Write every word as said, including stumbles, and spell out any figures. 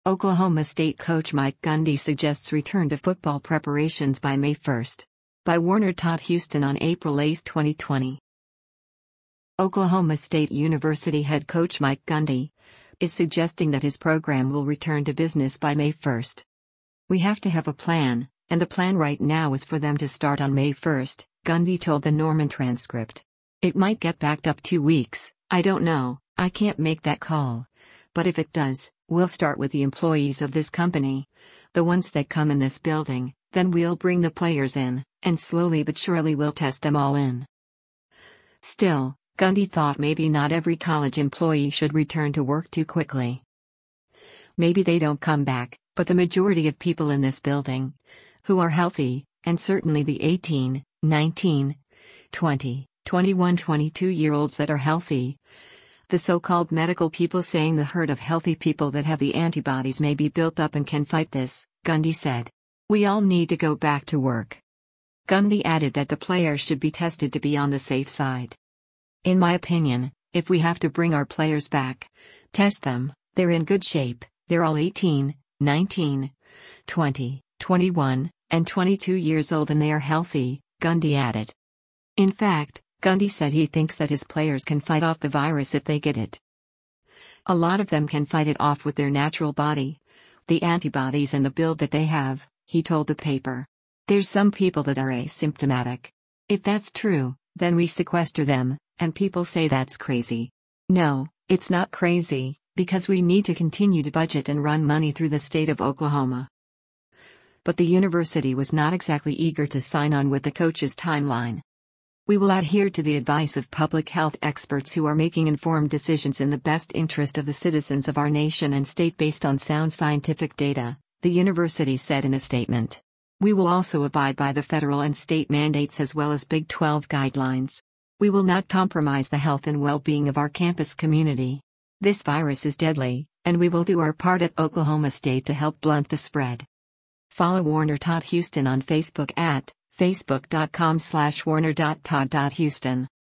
Oklahoma State coach Mike Gundy suggests return to football preparations by May first. By Warner Todd Houston on April eighth, twenty twenty. Oklahoma State University head coach Mike Gundy is suggesting that his program will return to business by May first. "We have to have a plan, and the plan right now is for them to start on May first, Gundy told the Norman Transcript. "It might get backed up two weeks, I don't know, I can't make that call. But if it does, we'll start with the employees of this company, the ones that come in this building, then we'll bring the players in, and slowly but surely we'll test them all in." Still, Gundy thought maybe not every college employee should return to work too quickly. Maybe they don't come back, but the majority of people in this building, who are healthy, and certainly the eighteen, nineteen, twenty, twenty-one, twenty-two-year-olds that are healthy, the so-called medical people saying the herd of healthy people that have the antibodies may be built up and can fight this, Gundy said. "We all need to go back to work." Gundy added that the players should be tested to be on the safe side. "In my opinion, if we have to bring our players back, test them, they're in good shape, they're all eighteen, nineteen, twenty, twenty-one, and twenty-two years old and they are healthy," Gundy added. In fact, Gundy said he thinks that his players can fight off the virus if they get it. A lot of them can fight it off with their natural body, the antibodies and the build that they have, he told the paper. "There's some people that are asymptomatic. If that's true, then we sequester them, and people say that's crazy. No, it's not crazy, because we need to continue to budget and run money through the state of Oklahoma." But the university was not exactly eager to sign on with the coach's timeline. "We will adhere to the advice of public health experts who are making informed decisions in the best interest of the citizens of our nation and state based on sound scientific data," the university said in a statement. "We will also abide by the federal and state mandates as well as Big twelve guidelines. We will not compromise the health and well-being of our campus community. This virus is deadly, and we will do our part at Oklahoma State to help blunt the spread." Follow Warner Todd Houston on Facebook at facebook dot com slash warner dot todd dot houston.